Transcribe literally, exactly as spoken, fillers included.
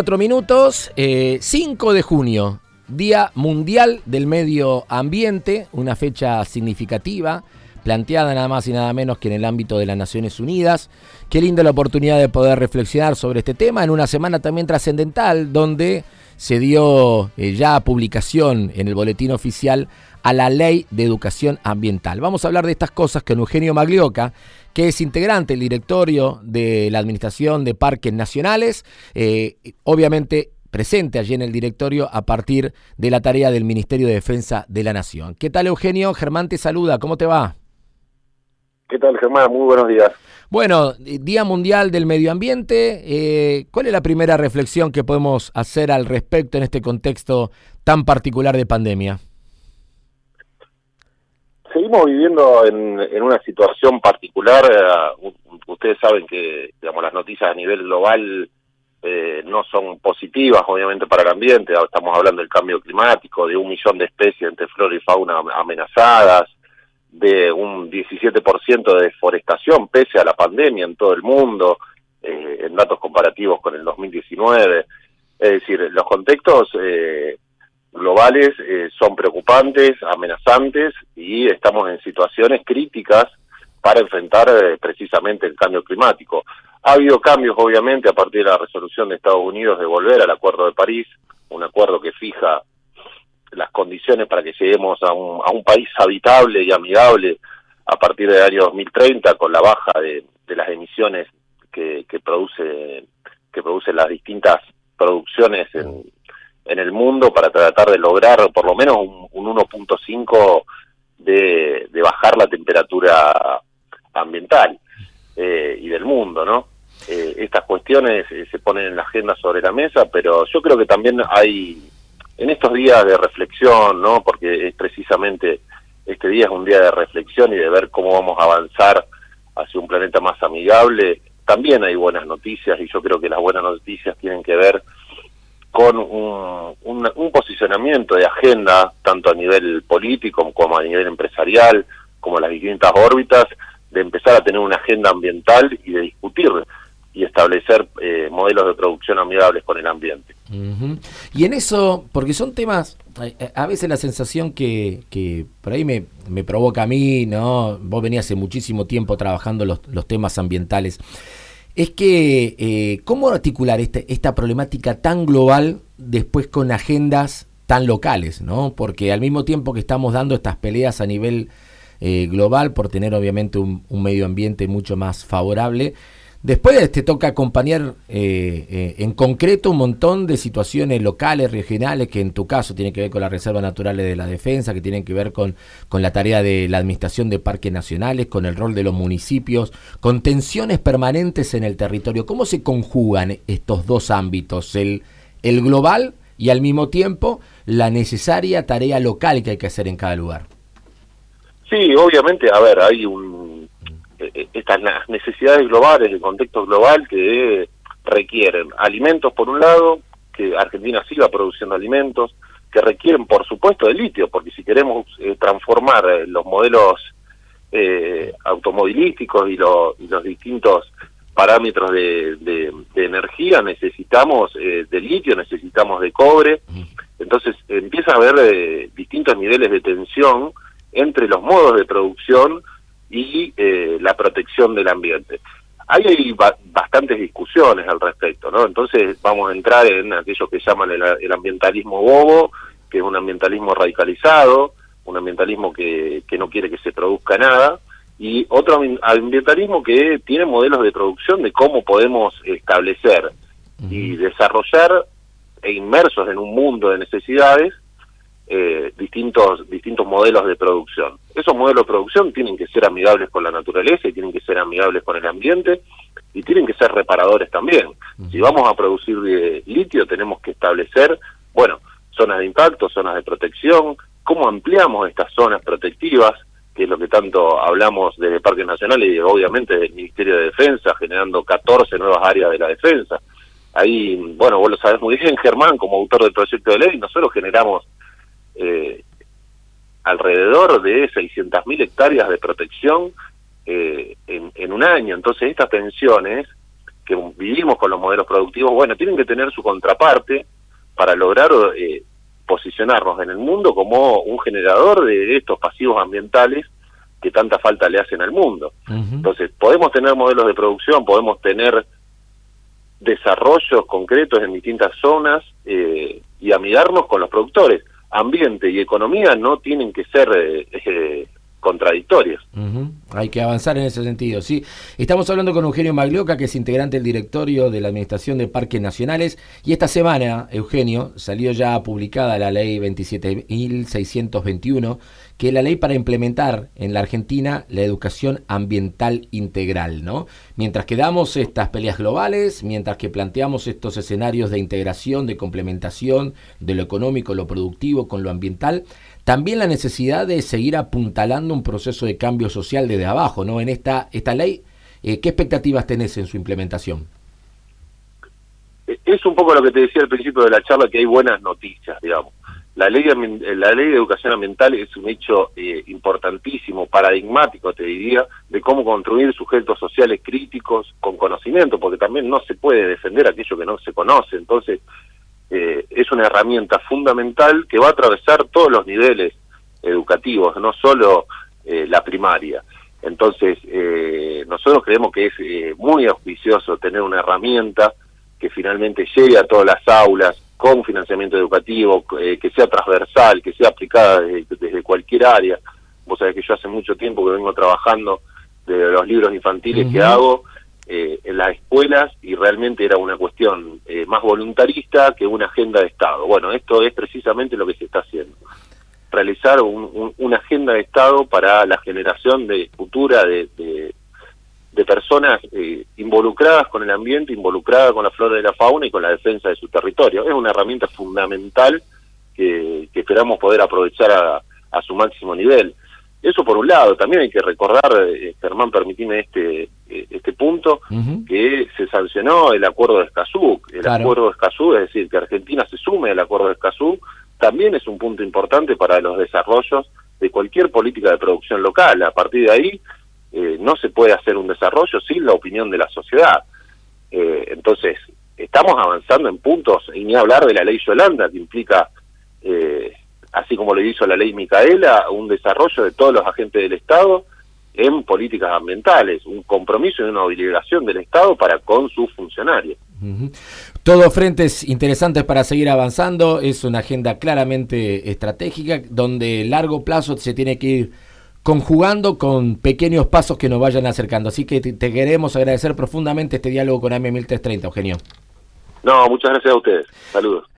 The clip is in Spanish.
Cuatro minutos, eh, cinco de junio, Día Mundial del Medio Ambiente, una fecha significativa, planteada nada más y nada menos que en el ámbito de las Naciones Unidas. Qué linda la oportunidad de poder reflexionar sobre este tema en una semana también trascendental, donde se dio eh, ya publicación en el boletín oficial a la Ley de Educación Ambiental. Vamos a hablar de estas cosas con Eugenio Maglioca, que es integrante del directorio de la Administración de Parques Nacionales, eh, obviamente presente allí en el directorio a partir de la tarea del Ministerio de Defensa de la Nación. ¿Qué tal, Eugenio? Germán te saluda, ¿cómo te va? ¿Qué tal, Germán? Muy buenos días. Bueno, Día Mundial del Medio Ambiente, eh, ¿cuál es la primera reflexión que podemos hacer al respecto en este contexto tan particular de pandemia? Seguimos viviendo en, en una situación particular. Uh, ustedes saben que, digamos, las noticias a nivel global eh, no son positivas, obviamente, para el ambiente. Estamos hablando del cambio climático, de un millón de especies entre flora y fauna amenazadas, de un diecisiete por ciento de deforestación pese a la pandemia en todo el mundo, eh, en datos comparativos con el dos mil diecinueve. Es decir, los contextos eh, globales eh, son preocupantes, amenazantes, y estamos en situaciones críticas para enfrentar eh, precisamente el cambio climático. Ha habido cambios, obviamente, a partir de la resolución de Estados Unidos de volver al Acuerdo de París, un acuerdo que fija las condiciones para que lleguemos a un, a un país habitable y amigable a partir del año dos mil treinta, con la baja de, de las emisiones que, que produce que producen las distintas producciones en, en el mundo, para tratar de lograr por lo menos un, un uno punto cinco de, de bajar la temperatura ambiental eh, y del mundo, ¿no? Eh, estas cuestiones eh, se ponen en la agenda sobre la mesa, pero yo creo que también hay, en estos días de reflexión, ¿no? Porque es precisamente este día es un día de reflexión y de ver cómo vamos a avanzar hacia un planeta más amigable. También hay buenas noticias, y yo creo que las buenas noticias tienen que ver con un, un, un posicionamiento de agenda, tanto a nivel político como a nivel empresarial, como las distintas órbitas, de empezar a tener una agenda ambiental y de discutir y establecer eh, modelos de producción amigables con el ambiente. Uh-huh. Y en eso, porque son temas, a veces la sensación que, que por ahí me, me provoca a mí, ¿no? Vos venís hace muchísimo tiempo trabajando los, los temas ambientales, es que eh, ¿cómo articular este, esta problemática tan global después con agendas tan locales, ¿no? Porque al mismo tiempo que estamos dando estas peleas a nivel eh, global por tener obviamente un, un medio ambiente mucho más favorable, después te toca acompañar eh, eh, en concreto un montón de situaciones locales, regionales, que en tu caso tienen que ver con las reservas naturales de la defensa, que tienen que ver con, con la tarea de la administración de parques nacionales, con el rol de los municipios, con tensiones permanentes en el territorio. ¿Cómo se conjugan estos dos ámbitos, el, el global y al mismo tiempo la necesaria tarea local que hay que hacer en cada lugar? Sí, obviamente, a ver, hay un... estas necesidades globales, el contexto global que requieren alimentos por un lado, que Argentina siga produciendo alimentos, que requieren por supuesto de litio, porque si queremos eh, transformar eh, los modelos eh, automovilísticos y, lo, y los distintos parámetros de, de, de energía, necesitamos eh, de litio, necesitamos de cobre. Entonces empieza a haber eh, distintos niveles de tensión entre los modos de producción y eh, la protección del ambiente. Ahí hay ba- bastantes discusiones al respecto, ¿no? Entonces vamos a entrar en aquello que llaman el, el ambientalismo bobo, que es un ambientalismo radicalizado, un ambientalismo que, que no quiere que se produzca nada, y otro ambientalismo que tiene modelos de producción de cómo podemos establecer uh-huh. y desarrollar, e inmersos en un mundo de necesidades, Eh, distintos distintos modelos de producción. Esos modelos de producción tienen que ser amigables con la naturaleza y tienen que ser amigables con el ambiente y tienen que ser reparadores también. Uh-huh. Si vamos a producir eh, litio, tenemos que establecer, bueno, zonas de impacto, zonas de protección, cómo ampliamos estas zonas protectivas, que es lo que tanto hablamos desde Parques Nacionales y obviamente del Ministerio de Defensa, generando catorce nuevas áreas de la defensa. Ahí, bueno, vos lo sabés muy bien, Germán, como autor del proyecto de ley, nosotros generamos Eh, alrededor de seiscientas mil hectáreas de protección eh, en, en un año. Entonces estas tensiones que vivimos con los modelos productivos, bueno, tienen que tener su contraparte para lograr eh, posicionarnos en el mundo como un generador de estos pasivos ambientales que tanta falta le hacen al mundo. Uh-huh. Entonces, podemos tener modelos de producción, podemos tener desarrollos concretos en distintas zonas eh, y amigarnos con los productores. Ambiente y economía no tienen que ser eh, eh, contradictorios. Uh-huh. Hay que avanzar en ese sentido, sí. Estamos hablando con Eugenio Maglioca, que es integrante del directorio de la Administración de Parques Nacionales, y esta semana, Eugenio, salió ya publicada la ley veintisiete mil seiscientos veintiuno, que es la ley para implementar en la Argentina la educación ambiental integral, ¿no? Mientras que damos estas peleas globales, mientras que planteamos estos escenarios de integración, de complementación de lo económico, lo productivo con lo ambiental, también la necesidad de seguir apuntalando un proceso de cambio social desde abajo, ¿no? En esta esta ley, eh, ¿qué expectativas tenés en su implementación? Es un poco lo que te decía al principio de la charla, que hay buenas noticias, digamos. La ley, la ley de educación ambiental es un hecho eh, importantísimo, paradigmático, te diría, de cómo construir sujetos sociales críticos con conocimiento, porque también no se puede defender aquello que no se conoce. Entonces, eh, es una herramienta fundamental que va a atravesar todos los niveles educativos, no solo eh, la primaria. Entonces, eh, nosotros creemos que es eh, muy auspicioso tener una herramienta que finalmente llegue a todas las aulas, con financiamiento educativo, eh, que sea transversal, que sea aplicada desde, desde cualquier área. Vos sabés que yo hace mucho tiempo que vengo trabajando de los libros infantiles uh-huh. que hago eh, en las escuelas, y realmente era una cuestión eh, más voluntarista que una agenda de Estado. Bueno, esto es precisamente lo que se está haciendo. Realizar un, un, una agenda de Estado para la generación de futura de, de de personas eh, involucradas con el ambiente, involucradas con la flora y la fauna y con la defensa de su territorio. Es una herramienta fundamental que, que esperamos poder aprovechar a, a su máximo nivel. Eso por un lado. También hay que recordar, eh, Germán, permitime este eh, este punto, uh-huh. que se sancionó el acuerdo de Escazú. El claro. acuerdo de Escazú, es decir, que Argentina se sume al acuerdo de Escazú, también es un punto importante para los desarrollos de cualquier política de producción local. A partir de ahí, Eh, no se puede hacer un desarrollo sin la opinión de la sociedad. Eh, entonces, estamos avanzando en puntos, y ni hablar de la ley Yolanda, que implica, eh, así como lo hizo la ley Micaela, un desarrollo de todos los agentes del Estado en políticas ambientales, un compromiso y una obligación del Estado para con sus funcionarios. Uh-huh. Todos frentes interesantes para seguir avanzando, es una agenda claramente estratégica, donde a largo plazo se tiene que ir conjugando con pequeños pasos que nos vayan acercando. Así que te, te queremos agradecer profundamente este diálogo con A M mil trescientos treinta, Eugenio. No, muchas gracias a ustedes. Saludos.